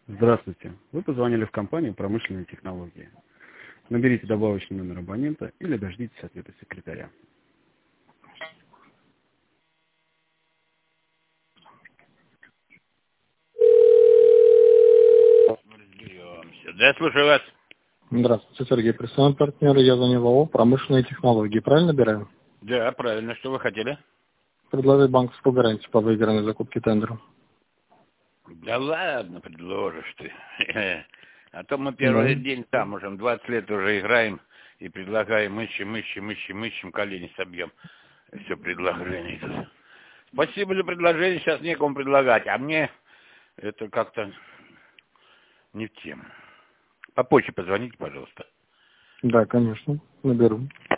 Здравствуйте. Вы позвонили в компанию «Промышленные технологии». Наберите добавочный номер абонента или дождитесь ответа секретаря. Разберемся. Да, слушаю вас. Здравствуйте, Сергей, представляем партнера. Я звоню в ООО «Промышленные технологии». Правильно набираю? Да, правильно. Что вы хотели? Предложить банковскую гарантию по выигранной закупке тендера. Да ладно, предложишь ты. А то мы Да. первый день там уже, 20 лет уже играем и предлагаем, ищем, колени собьем. Все предложение тут. Спасибо за предложение, сейчас некому предлагать, а мне это как-то не в тему. Попозже позвоните, пожалуйста. Да, конечно. Наберу.